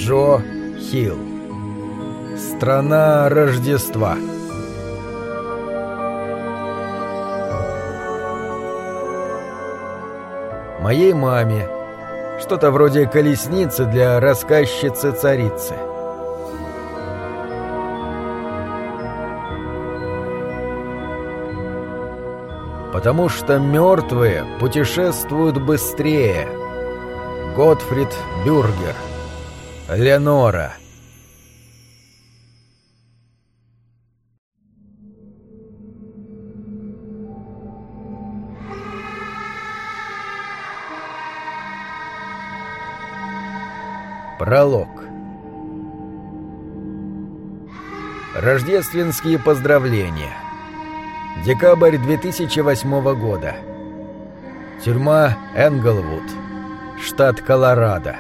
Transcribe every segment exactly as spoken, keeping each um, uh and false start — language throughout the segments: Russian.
Джо Хилл. Страна Рождества. Моей маме. Что-то вроде колесницы для рассказчицы-царицы. Потому что мертвые путешествуют быстрее. Готфрид Бюргер. Ленора. Пролог. Рождественские поздравления. Декабрь две тысячи восьмого года. Тюрьма Энглвуд, штат Колорадо.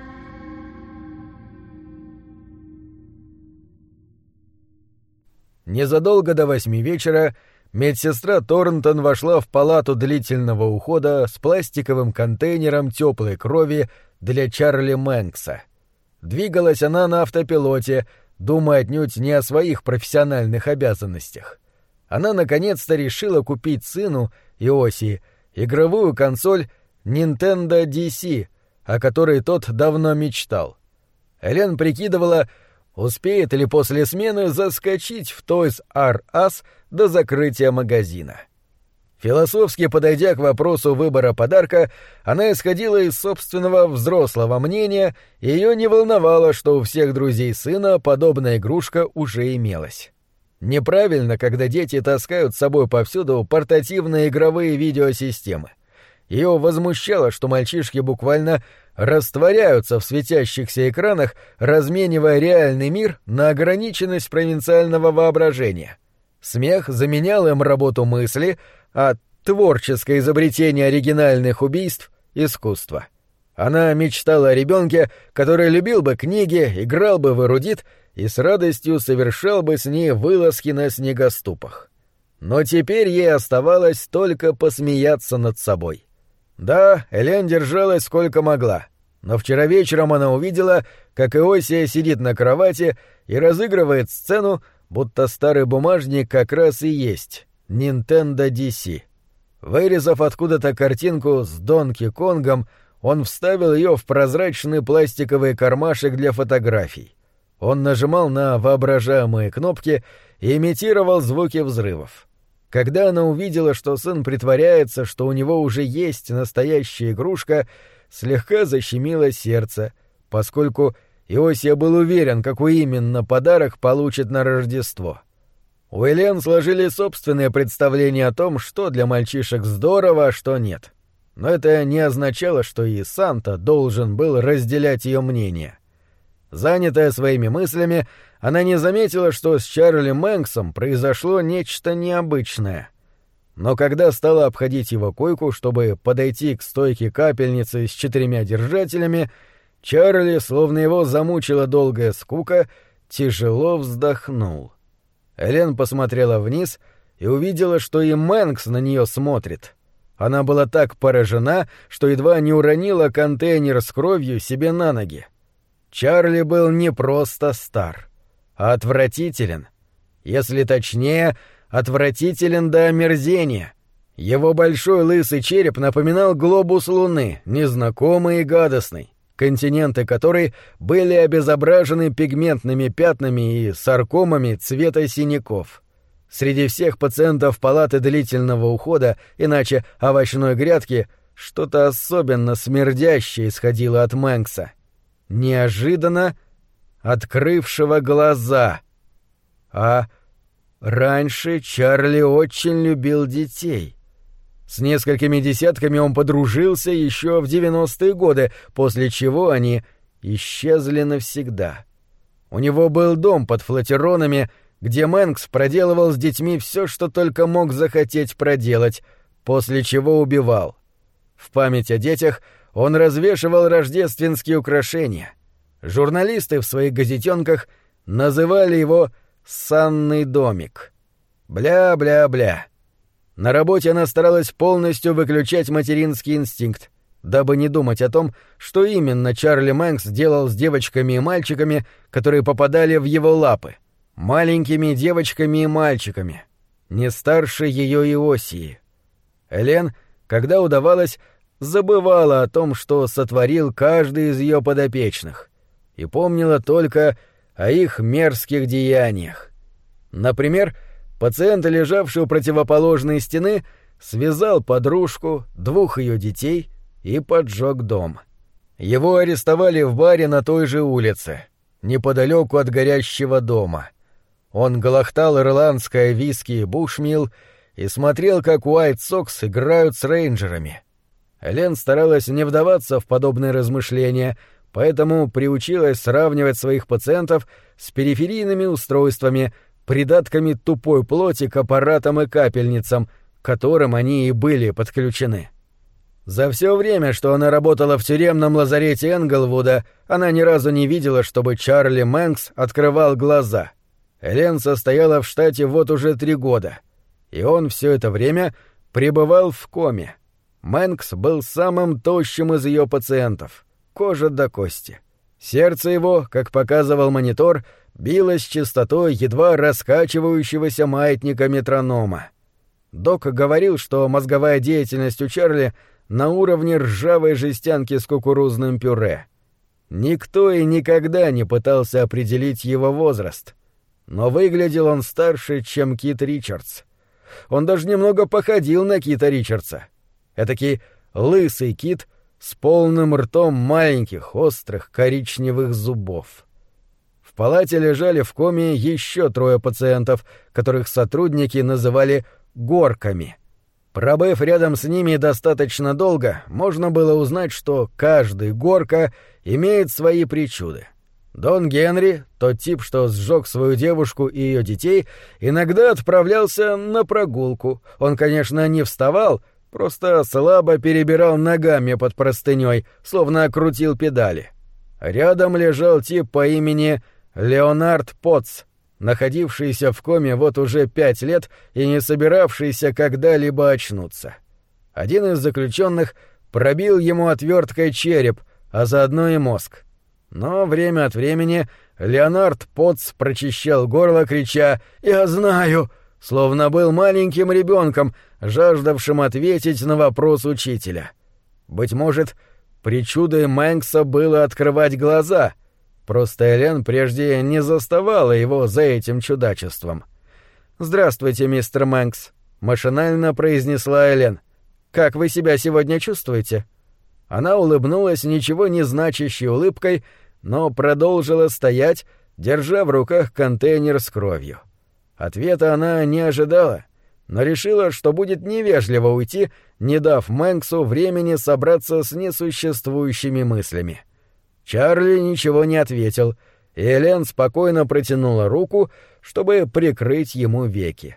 Незадолго до восьми вечера медсестра Торнтон вошла в палату длительного ухода с пластиковым контейнером теплой крови для Чарли Мэнкса. Двигалась она на автопилоте, думая отнюдь не о своих профессиональных обязанностях. Она наконец-то решила купить сыну, Иосии, игровую консоль Nintendo ди си, о которой тот давно мечтал. Элен прикидывала, успеет ли после смены заскочить в Toys R Us до закрытия магазина. Философски подойдя к вопросу выбора подарка, она исходила из собственного взрослого мнения, и ее не волновало, что у всех друзей сына подобная игрушка уже имелась. Неправильно, когда дети таскают с собой повсюду портативные игровые видеосистемы. Ее возмущало, что мальчишки буквально растворяются в светящихся экранах, разменивая реальный мир на ограниченность провинциального воображения. Смех заменял им работу мысли, а творческое изобретение оригинальных убийств — искусство. Она мечтала о ребенке, который любил бы книги, играл бы в эрудит и с радостью совершал бы с ней вылазки на снегоступах. Но теперь ей оставалось только посмеяться над собой. Да, Элен держалась сколько могла, но вчера вечером она увидела, как Иосия сидит на кровати и разыгрывает сцену, будто старый бумажник как раз и есть Nintendo ди си. Вырезав откуда-то картинку с Донки Конгом, он вставил ее в прозрачный пластиковый кармашек для фотографий. Он нажимал на воображаемые кнопки и имитировал звуки взрывов. Когда она увидела, что сын притворяется, что у него уже есть настоящая игрушка, слегка защемило сердце, поскольку Иосия был уверен, какой именно подарок получит на Рождество. У Элен сложили собственное представление о том, что для мальчишек здорово, а что нет. Но это не означало, что и Санта должен был разделять ее мнение. Занятая своими мыслями, она не заметила, что с Чарли Мэнксом произошло нечто необычное. Но когда стала обходить его койку, чтобы подойти к стойке капельницы с четырьмя держателями, Чарли, словно его замучила долгая скука, тяжело вздохнул. Элен посмотрела вниз и увидела, что и Мэнкс на нее смотрит. Она была так поражена, что едва не уронила контейнер с кровью себе на ноги. Чарли был не просто стар, а отвратителен. Если точнее, отвратителен до омерзения. Его большой лысый череп напоминал глобус Луны, незнакомый и гадостный, континенты которой были обезображены пигментными пятнами и саркомами цвета синяков. Среди всех пациентов палаты длительного ухода, иначе овощной грядки, что-то особенно смердящее исходило от Мэнкса. Неожиданно открывшего глаза. А раньше Чарли очень любил детей. С несколькими десятками он подружился еще в девяностые годы, после чего они исчезли навсегда. У него был дом под Флатеронами, где Мэнкс проделывал с детьми все, что только мог захотеть проделать, после чего убивал. В память о детях он развешивал рождественские украшения. Журналисты в своих газетенках называли его «санный домик». Бля-бля-бля. На работе она старалась полностью выключать материнский инстинкт. дабы не думать о том, что именно Чарли Мэнкс делал с девочками и мальчиками, которые попадали в его лапы. Маленькими девочками и мальчиками, не старше ее Иосии. Элен, когда удавалось, забывала о том, что сотворил каждый из ее подопечных, и помнила только о их мерзких деяниях. Например, пациент, лежавший у противоположной стены, связал подружку, двух ее детей и поджег дом. Его арестовали в баре на той же улице, неподалеку от горящего дома. Он глотал ирландское виски и бушмилл и смотрел, как Уайт Сокс играют с рейнджерами. Элен старалась не вдаваться в подобные размышления, поэтому приучилась сравнивать своих пациентов с периферийными устройствами, придатками тупой плоти к аппаратам и капельницам, к которым они и были подключены. За все время, что она работала в тюремном лазарете Энглвуда, она ни разу не видела, чтобы Чарли Мэнкс открывал глаза. Элен состояла в штате вот уже три года, и он все это время пребывал в коме. Мэнкс был самым тощим из ее пациентов, кожа до кости. Сердце его, как показывал монитор, билось с частотой едва раскачивающегося маятника метронома. Док говорил, что мозговая деятельность у Чарли на уровне ржавой жестянки с кукурузным пюре. Никто и никогда не пытался определить его возраст, но выглядел он старше, чем Кит Ричардс. Он даже немного походил на Кита Ричардса. Этакий лысый кит с полным ртом маленьких, острых, коричневых зубов. В палате лежали в коме еще трое пациентов, которых сотрудники называли «горками». Пробыв рядом с ними достаточно долго, можно было узнать, что каждый горка имеет свои причуды. Дон Генри, тот тип, что сжег свою девушку и ее детей, иногда отправлялся на прогулку. Он, конечно, не вставал, просто слабо перебирал ногами под простыней, словно крутил педали. Рядом лежал тип по имени Леонард Потц, находившийся в коме вот уже пять лет и не собиравшийся когда-либо очнуться. Один из заключенных пробил ему отверткой череп, а заодно и мозг. Но время от времени Леонард Потц прочищал горло, крича «Я знаю!», словно был маленьким ребенком, жаждавшим ответить на вопрос учителя. Быть может, причудой Мэнкса было открывать глаза. Просто Элен прежде не заставала его за этим чудачеством. «Здравствуйте, мистер Мэнкс», — машинально произнесла Элен. «Как вы себя сегодня чувствуете?» Она улыбнулась ничего не значащей улыбкой, но продолжила стоять, держа в руках контейнер с кровью. Ответа она не ожидала, но решила, что будет невежливо уйти, не дав Мэнксу времени собраться с несуществующими мыслями. Чарли ничего не ответил, и Элен спокойно протянула руку, чтобы прикрыть ему веки.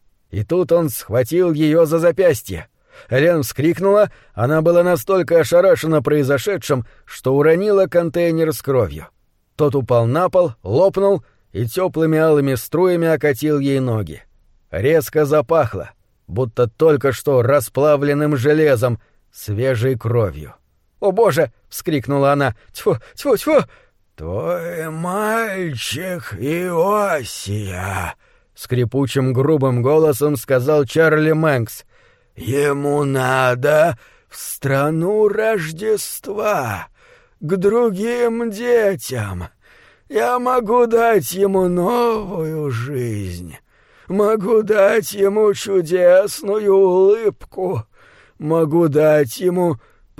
И тут он схватил ее за запястье. Элен вскрикнула, она была настолько ошарашена произошедшим, что уронила контейнер с кровью. Тот упал на пол, лопнул и теплыми алыми струями окатил ей ноги. Резко запахло, будто только что расплавленным железом, свежей кровью. «О, Боже!» — вскрикнула она. «Тьфу, тьфу, тьфу!» «Твой мальчик Иосия!» — скрипучим грубым голосом сказал Чарли Мэнкс. «Ему надо в страну Рождества, к другим детям. Я могу дать ему новую жизнь, могу дать ему чудесную улыбку, могу дать ему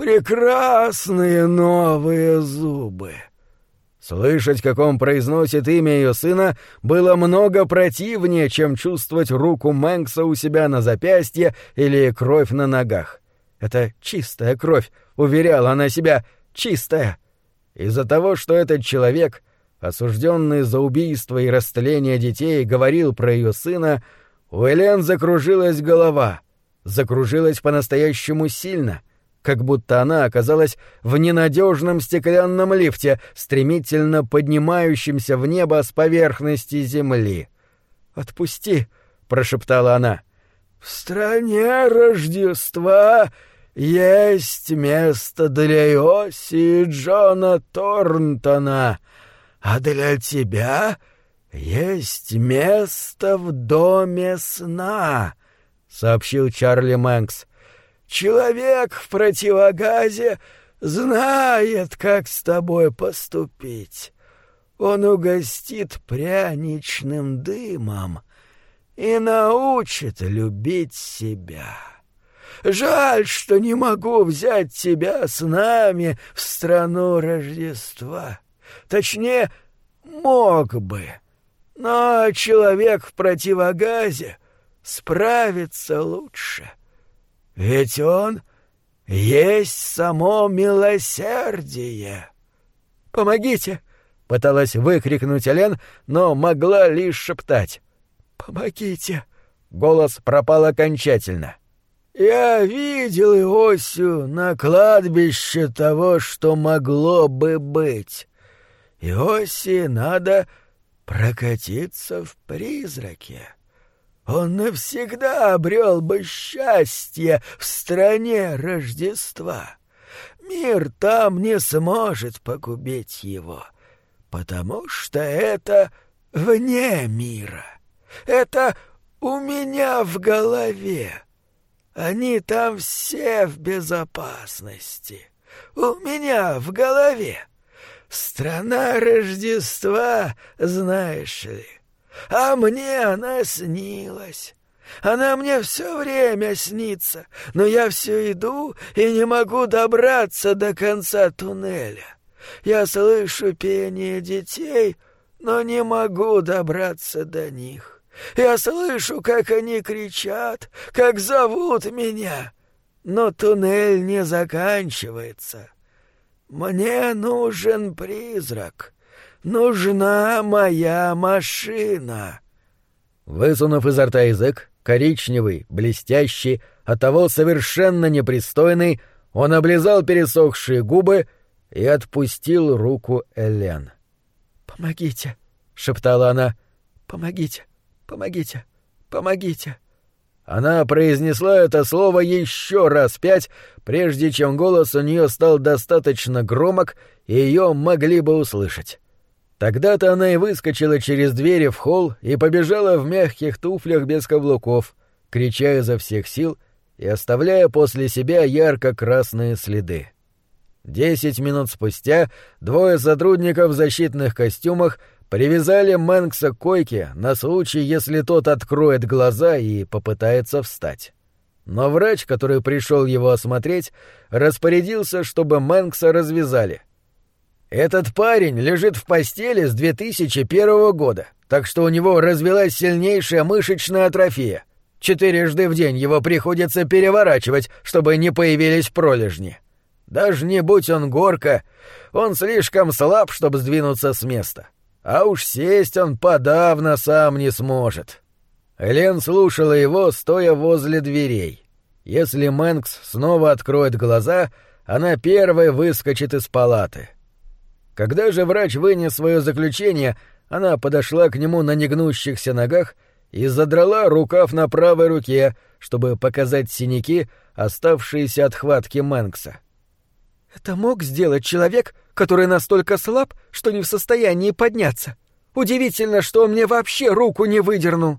прекрасные новые зубы». Слышать, как он произносит имя ее сына, было много противнее, чем чувствовать руку Мэнкса у себя на запястье или кровь на ногах. «Это чистая кровь», — уверяла она себя, — «чистая». Из-за того, что этот человек, осужденный за убийство и растление детей, говорил про ее сына, у Элен закружилась голова, закружилась по-настоящему сильно, как будто она оказалась в ненадежном стеклянном лифте, стремительно поднимающемся в небо с поверхности земли. «Отпусти», — прошептала она. «В стране Рождества есть место для Иоси и Джона Торнтона, а для тебя есть место в доме сна», — сообщил Чарли Мэнкс. «Человек в противогазе знает, как с тобой поступить. Он угостит пряничным дымом и научит любить себя. Жаль, что не могу взять тебя с нами в страну Рождества. Точнее, мог бы, но человек в противогазе справится лучше. Ведь он есть само милосердие». «Помогите!» — пыталась выкрикнуть Элен, но могла лишь шептать. «Помогите!» — голос пропал окончательно. «Я видел Иосию на кладбище того, что могло бы быть. Иосии надо прокатиться в призраке. Он навсегда обрел бы счастье в стране Рождества. Мир там не сможет погубить его, потому что это вне мира. Это у меня в голове. Они там все в безопасности. У меня в голове. Страна Рождества, знаешь ли. А мне она снилась. Она мне все время снится, но я все иду и не могу добраться до конца туннеля. Я слышу пение детей, но не могу добраться до них. Я слышу, как они кричат, как зовут меня, но туннель не заканчивается. Мне нужен призрак, нужна моя машина». Высунув изо рта язык, коричневый, блестящий, оттого совершенно непристойный, он облизал пересохшие губы и отпустил руку Элен. «Помогите», — шептала она, — «помогите, помогите, помогите». Она произнесла это слово еще раз пять, прежде чем голос у нее стал достаточно громок, и ее могли бы услышать. Тогда-то она и выскочила через двери в холл и побежала в мягких туфлях без каблуков, крича изо всех сил и оставляя после себя ярко-красные следы. Десять минут спустя двое сотрудников в защитных костюмах привязали Мэнкса к койке на случай, если тот откроет глаза и попытается встать. Но врач, который пришел его осмотреть, распорядился, чтобы Мэнкса развязали. «Этот парень лежит в постели с две тысячи первого года, так что у него развилась сильнейшая мышечная атрофия. Четырежды в день его приходится переворачивать, чтобы не появились пролежни. Даже не будь он горка, он слишком слаб, чтобы сдвинуться с места. А уж сесть он подавно сам не сможет». Элен слушала его, стоя возле дверей. Если Мэнкс снова откроет глаза, она первой выскочит из палаты. Когда же врач вынес свое заключение, она подошла к нему на негнущихся ногах и задрала рукав на правой руке, чтобы показать синяки, оставшиеся от хватки Мэнкса. «Это мог сделать человек, который настолько слаб, что не в состоянии подняться. Удивительно, что он мне вообще руку не выдернул».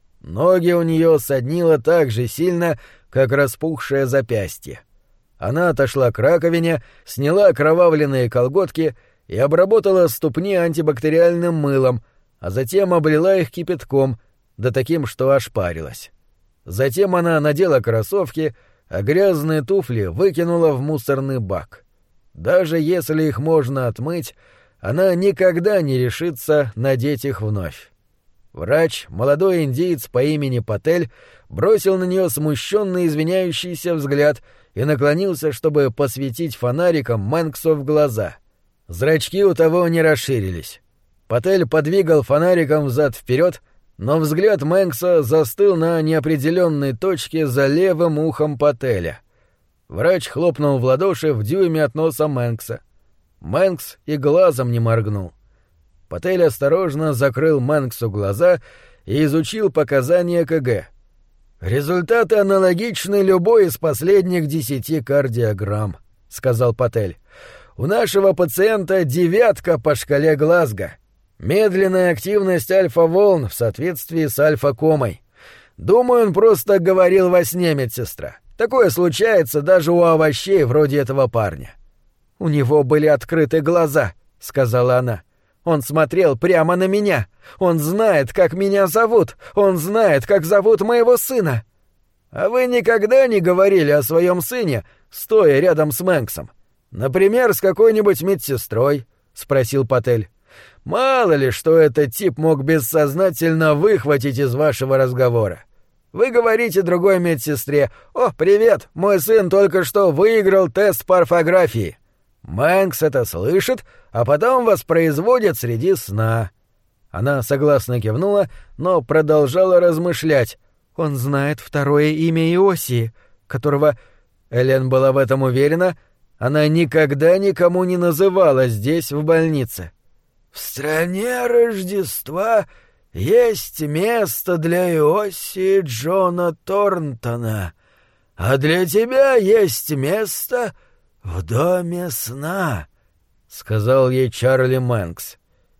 Ноги у нее соднило так же сильно, как распухшее запястье. Она отошла к раковине, сняла окровавленные колготки и обработала ступни антибактериальным мылом, а затем облила их кипятком, да таким, что ошпарилась. Затем она надела кроссовки, а грязные туфли выкинула в мусорный бак. Даже если их можно отмыть, она никогда не решится надеть их вновь. Врач, молодой индиец по имени Патель, бросил на нее смущенный извиняющийся взгляд и наклонился, чтобы посветить фонариком Мэнксу в глаза. Зрачки у того не расширились. Патель подвигал фонариком взад-вперед, но взгляд Мэнкса застыл на неопределенной точке за левым ухом Пателя. Врач хлопнул в ладоши в дюйме от носа Мэнкса. Мэнкс и глазом не моргнул. Патель осторожно закрыл Мэнксу глаза и изучил показания КГ. «Результаты аналогичны любой из последних десяти кардиограмм», — сказал Патель. «У нашего пациента девятка по шкале Глазго. Медленная активность альфа-волн в соответствии с альфа-комой. Думаю, он просто говорил во сне, медсестра. Такое случается даже у овощей вроде этого парня». «У него были открыты глаза», — сказала она. «Он смотрел прямо на меня. Он знает, как меня зовут. Он знает, как зовут моего сына». «А вы никогда не говорили о своем сыне, стоя рядом с Мэнксом? Например, с какой-нибудь медсестрой?» — спросил Патель. «Мало ли, что этот тип мог бессознательно выхватить из вашего разговора. Вы говорите другой медсестре: «О, привет, мой сын только что выиграл тест по орфографии». Мэнкс это слышит, а потом воспроизводит среди сна». Она согласно кивнула, но продолжала размышлять. «Он знает второе имя Иосии, которого...» Элен была в этом уверена, она никогда никому не называла здесь, в больнице. «В стране Рождества есть место для Иосии Джона Торнтона, а для тебя есть место в доме сна», — сказал ей Чарли Мэнкс.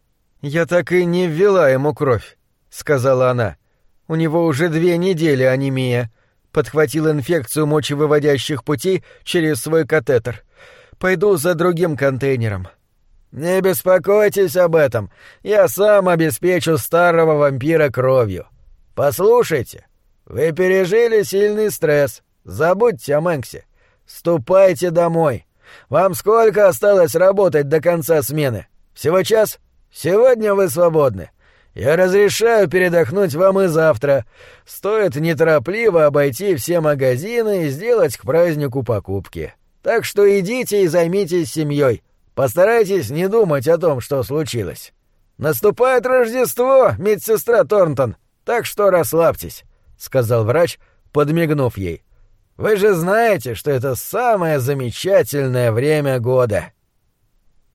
«Я так и не ввела ему кровь», — сказала она. «У него уже две недели анемия. Подхватил инфекцию мочевыводящих путей через свой катетер. Пойду за другим контейнером». «Не беспокойтесь об этом. Я сам обеспечу старого вампира кровью. Послушайте, вы пережили сильный стресс. Забудьте о Мэнксе. Ступайте домой. Вам сколько осталось работать до конца смены? Всего час? Сегодня вы свободны. Я разрешаю передохнуть вам и завтра. Стоит неторопливо обойти все магазины и сделать к празднику покупки. Так что идите и займитесь семьей. Постарайтесь не думать о том, что случилось. Наступает Рождество, медсестра Торнтон, так что расслабьтесь», — сказал врач, подмигнув ей. «Вы же знаете, что это самое замечательное время года».